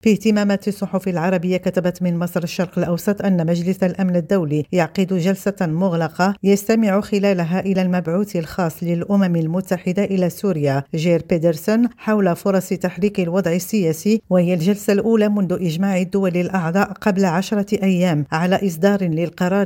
في اهتمامات الصحف العربية كتبت من مصر الشرق الأوسط أن مجلس الأمن الدولي يعقد جلسة مغلقة يستمع خلالها إلى المبعوث الخاص للأمم المتحدة إلى سوريا جير بيدرسون حول فرص تحريك الوضع السياسي، وهي الجلسة الأولى منذ إجماع الدول الأعضاء قبل 10 أيام على إصدار للقرار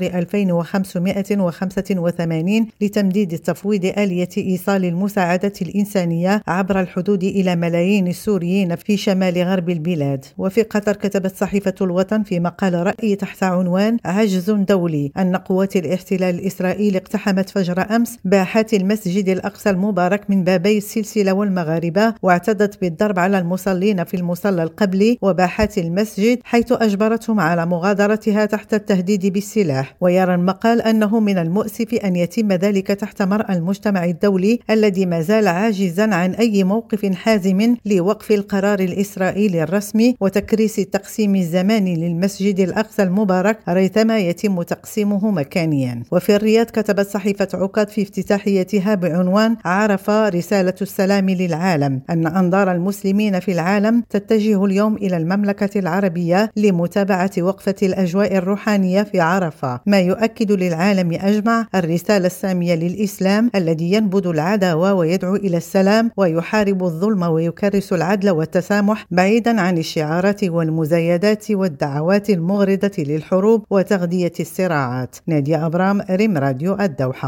2585 لتمديد تفويض آلية إيصال المساعدة الإنسانية عبر الحدود إلى ملايين السوريين في شمال غرب البلاد. وفي قطر كتبت صحيفة الوطن في مقال رأي تحت عنوان عجز دولي أن قوات الاحتلال الإسرائيلي اقتحمت فجر أمس باحات المسجد الأقصى المبارك من بابي السلسلة والمغاربة، واعتدت بالضرب على المصلين في المصلى القبلي وباحات المسجد، حيث أجبرتهم على مغادرتها تحت التهديد بالسلاح. ويرى المقال أنه من المؤسف أن يتم ذلك تحت مرأى المجتمع الدولي الذي ما زال عاجزا عن أي موقف حازم لوقف القرار الإسرائيلي الرسمي وتكريس التقسيم الزماني للمسجد الأقصى المبارك ريثما يتم تقسيمه مكانيا. وفي الرياض كتبت صحيفة عكاظ في افتتاحيتها بعنوان عرفة رسالة السلام للعالم أن أنظار المسلمين في العالم تتجه اليوم إلى المملكة العربية لمتابعة وقفة الأجواء الروحانية في عرفة، ما يؤكد للعالم أجمع الرسالة السامية للإسلام الذي ينبذ العداوة ويدعو إلى السلام ويحارب الظلم ويكرس العدل والتسامح بعيدا عن الشعارات والمزايدات والدعوات المغرضة للحروب وتغذية الصراعات. نادية أبرام، ريم راديو الدوحة.